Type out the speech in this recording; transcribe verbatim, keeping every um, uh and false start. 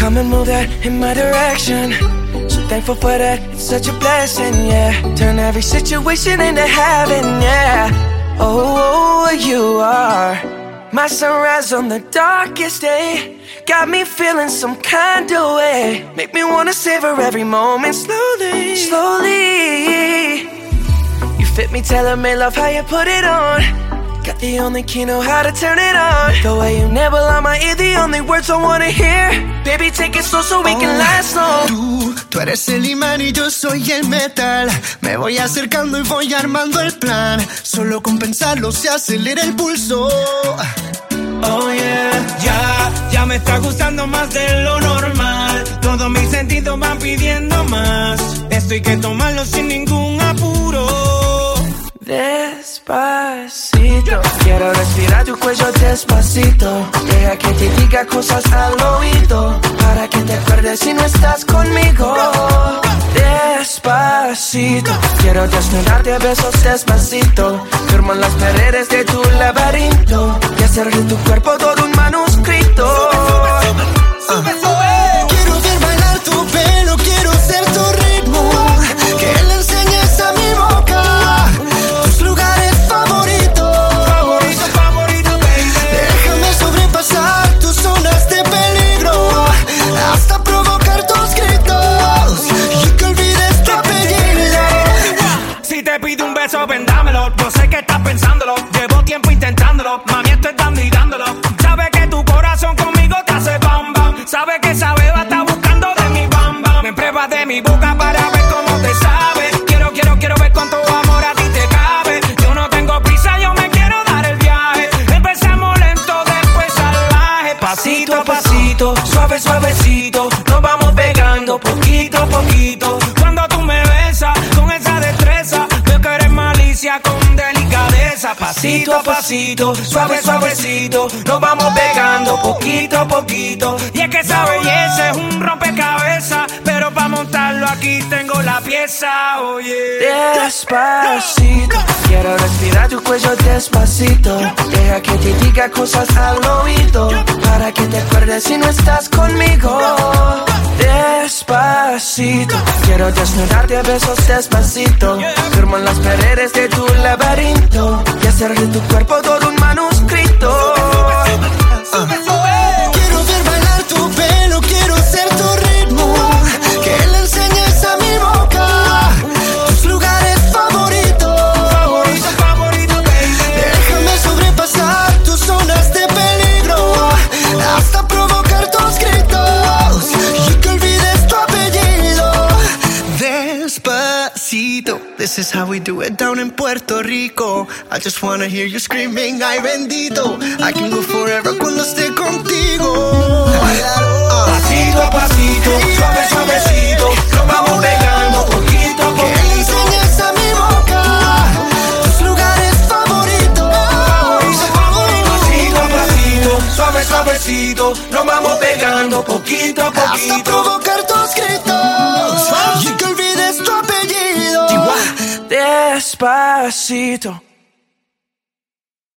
come and move that in my direction. So thankful for that, it's such a blessing, yeah. Turn every situation into heaven, yeah. Oh, you are my sunrise on the darkest day. Got me feeling some kind of way. Make me wanna savor every moment slowly, slowly. You fit me, telling me love how you put it on. Got the only key, know how to turn it on. The way you nibble on my ear, the only words I wanna hear. Baby, take it slow so we can last long. Tú, tú eres el imán y yo soy el metal. Me voy acercando y voy armando el plan. Solo con pensarlo se acelera el pulso. Oh yeah, ya, ya me está gustando más de lo normal. Todos mis sentidos van pidiendo más. Esto hay que tomarlo sin ningún apuro. Despacito, quiero respirar tu cuello despacito. Deja que te diga cosas al oído, para que te acuerdes si no estás conmigo. Despacito, quiero desnudarte a besos despacito. Firmo en las paredes de tu laberinto y hacer de tu cuerpo todo un manuscrito. Sube, sube, sube. Quiero ver bailar tu pelo, quiero ser tu ritmo. Que le enseñes a mi boca tus lugares favoritos. Favorito, favorito, baby. Déjame sobrepasar tus zonas de peligro, hasta provocar tus gritos y que olvides tu apellido. Si te pido un beso, ven dámelo. Yo sé que estás pensándolo, llevo tiempo intentándolo. Mami, esto es dando y dándolo. Sabes que tu corazón conmigo te hace bam bam. Sabes que esa beba está buscando de mi bam bam. Me pruebas de mi boca para ver cómo te sabe. Quiero, quiero, quiero ver cuánto amor a ti te cabe. Yo no tengo prisa, yo me quiero dar el viaje. Empezamos lento, después salvaje. Pasito a pasito, suave, suavecito. Nos vamos pegando poquito a poquito. Cuando tú me besas con esa destreza, veo que eres malicia con delicadeza. Pasito a pasito, suave, suavecito. Nos vamos pegando poquito a poquito. Y es que esa belleza es un rompecabezas, pero para montarlo aquí tengo la pieza, oye. Despacito, quiero respirar tu cuello despacito. Deja que te diga cosas al oído, para que te acuerdes si no estás conmigo. Despacito, quiero desnudarte a besos despacito. Firmo en las paredes de tu laberinto y hacer de tu cuerpo todo un manuscrito. Sube, sube. Quiero ver bailar tu pelo, quiero ser tu ritmo. Que le enseñes a mi boca tus lugares favoritos. Favorito, favorito, baby. Déjame sobrepasar tus zonas de peligro, hasta provocar tus gritos y que olvides tu apellido. Despacito, this is how we do it down in Puerto Rico. I just wanna hear you screaming, ay bendito. I can go forever cuando esté contigo. Pasito a pasito, suave, suavecito. Nos vamos pegando poquito a Que le poquito. enseñes a mi boca tus lugares favoritos. Pasito a pasito, suave, suavecito. Nos vamos pegando poquito a Hasta poquito. provocar tus gritos y que olvides tu apellido. Despacito.